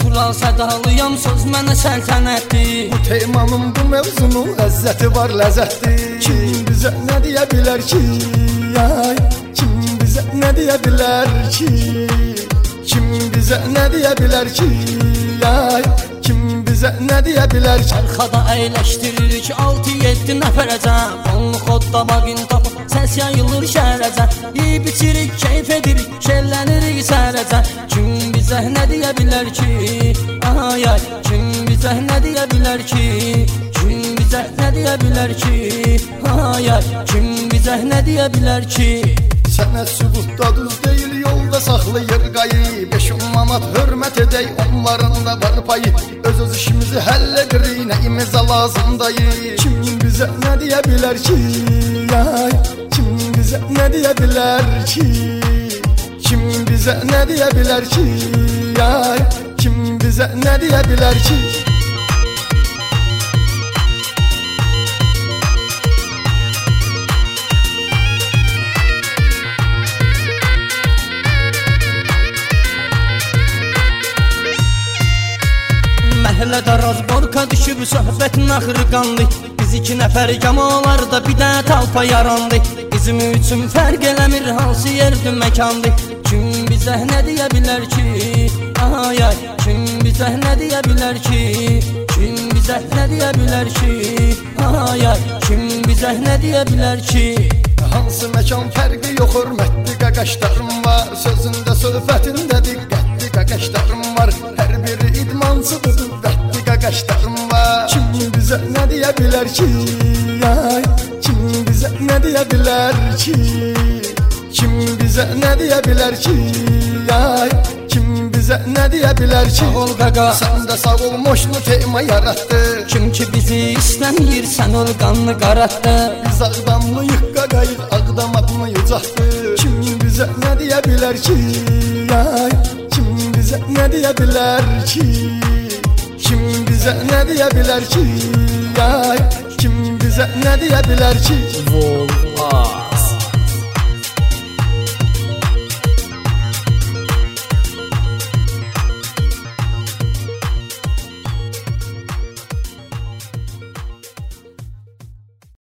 şura sədalıyam, söz mənə səltənətdir. Bu temanın bu mevzunun ləzzəti var, ləzzətdir. Kim bizə nə deyə bilər ki? Ay, kim bizə nə deyə bilər ki? Kim bizə nə deyə bilər ki? Ay, kim bizə nə deyə bilər ki? Çarxada əyləşdiririk 6-7 nəfərəcən, onu xodda bagin tapıb səs yayılır şəhərəcən. Yiyib içirik, keyf edirik, şəllənirik səhərəcən. Kim bizə nə deyə bilər ki? Ay ay, kim bizə nə deyə bilər ki? Kim bizə nə deyə bilər ki? Ay ay, kim bizə nə deyə bilər ki? Sənət sübutda düz deyil, yolda saxlayır qayı. 5 manat hörmət edək, onların da var payı. Öz işimizi həll edirik, nəyimizə lazımdayı. Kim bizə nə deyə bilər ki? Ay, kim bizə nə deyə bilər ki? Kim bizə nə deyə bilər ki? Ay, kim bizə nə deyə bilər ki? Məhəllədə razborka düşüb söhbətin axırı qanlı. Biz 2 nəfər gəmalarda bir də talpa yarandı. Bizim üçün fərq eləmir hansı yerdir məkandı. Kim bizə nə deyə bilər ki? Ay ay, kim bizə nə deyə bilər ki? Kim bizə nə deyə bilər ki? Ay ay, kim bizə nə deyə bilər ki? Hansı məkan fərqi yox, hörmətli qaqaşlarım var. Sözündə, söhbətində diqqətli qaqaşlarım var. Hər biri idmansıdır, qüvvətli qaqaşlarım var. Kim bizə nə deyə bilər ki? Ay, kim bizə nə deyə bilər ki? Kim bizə nə deyə bilər ki? Ay, kim bizə nə deyə bilər ki? Sağ ol qaqa, sən də sağ ol, moşnu tema yaratdı. Kim ki bizi istəmir, sən ol qanlı qaratdı. Biz ağdamlıyıq qaqayıq, ağdam adını yücatdı. Kim bizə nə deyə bilər ki? Ay, kim bizə nə deyə bilər ki? Kim bizə nə deyə bilər ki? Ay, kim bizə nə deyə bilər ki? Vol,